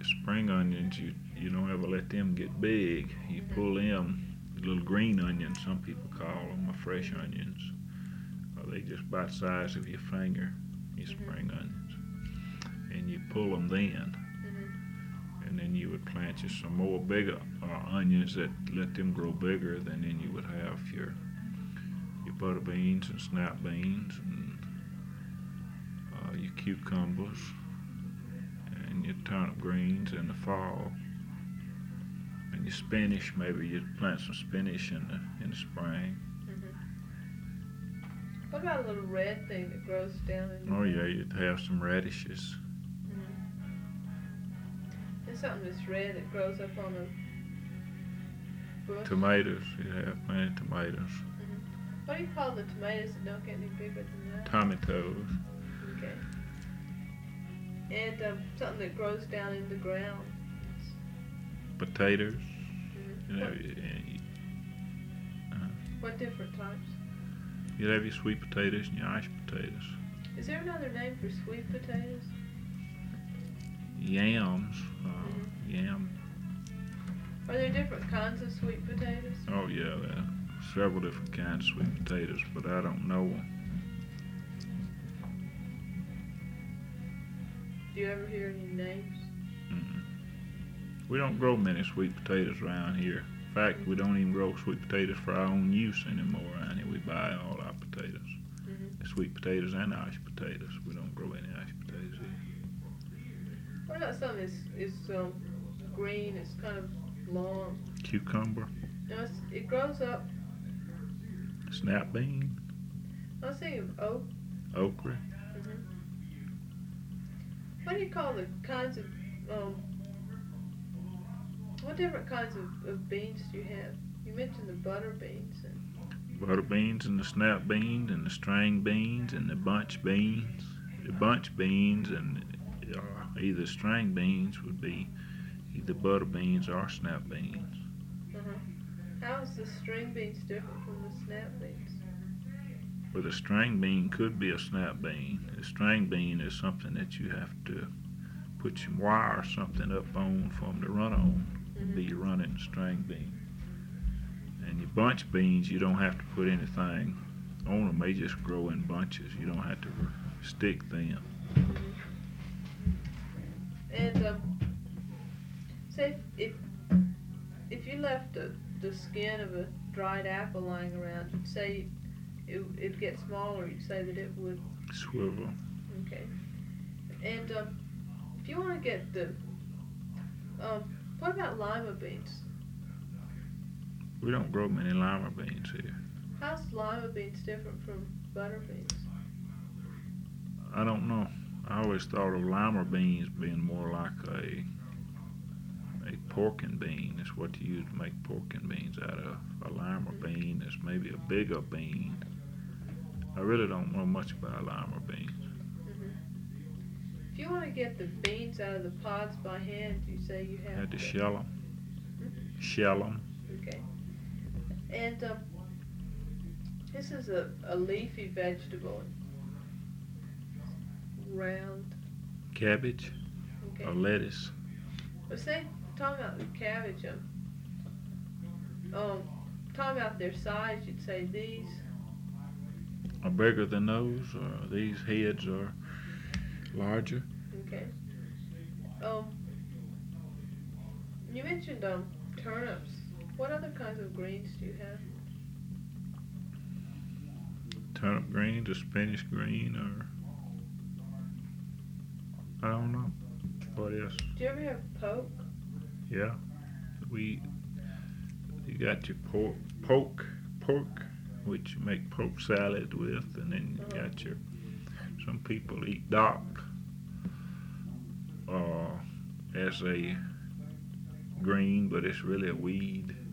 spring onions, you don't ever let them get big. You pull them, little green onions, some people call them, or fresh onions. They just about the size of your finger, your spring onions. And you pull them then. And then you would plant you some more bigger onions that let them grow bigger. Then you would have your butter beans and snap beans and your cucumbers and your turnip greens in the fall. And your spinach, maybe you'd plant some spinach in the spring. What about a little red thing that grows down in the Oh yeah, you'd have some radishes. There's something that's red that grows up on a bush. Tomatoes, you'd have plenty of tomatoes. What do you call the tomatoes that don't get any bigger than that? Tomatoes. Okay. And something that grows down in the ground. Potatoes. You know, What different types? you'd have your sweet potatoes and your iced potatoes. Is there another name for sweet potatoes? Yams. Yam. Are there different kinds of sweet potatoes? Oh yeah, there are several different kinds of sweet potatoes, but I don't know them. Do you ever hear any names? We don't grow many sweet potatoes around here. In fact, we don't even grow sweet potatoes for our own use anymore around here. We buy all our potatoes. The sweet potatoes and iced potatoes. We don't grow any iced potatoes here. What about something that's green, it's kind of long? Cucumber. No, it grows up. Snap bean. I was thinking of oak. Okra. What do you call the kinds of, what different kinds of beans do you have? You mentioned the butter beans. Butter beans and the snap beans and the string beans and the bunch beans. The bunch beans and either string beans would be either butter beans or snap beans. How is the string beans different from the snap beans? Well, the string bean could be a snap bean. The string bean is something that you have to put some wire or something up on for them to run on. It'd be your running string bean. And your bunch beans, you don't have to put anything on them. They just grow in bunches. You don't have to stick them. And say if you left the skin of a dried apple lying around, you'd say it'd get smaller. You'd say that it would Swivel. Okay. And if you want to get the what about lima beans? We don't grow many lima beans here. How's lima beans different from butter beans? I don't know. I always thought of lima beans being more like a pork and bean. It's what you use to make pork and beans out of. A lima bean is maybe a bigger bean. I really don't know much about lima beans. If you want to get the beans out of the pods by hand, you say you have to shell them. Shell them. Okay. And this is a leafy vegetable. Round. Cabbage. Okay. Or lettuce. But say, talking about the cabbage, talking about their size, you'd say these Are bigger than those, or these heads are larger. Okay. You mentioned turnips. What other kinds of greens do you have? Turnip greens or spinach green or I don't know. What else? Do you ever have poke? Yeah. You got your pork, which you make pork salad with, and then you got some people eat dock as a green, but it's really a weed.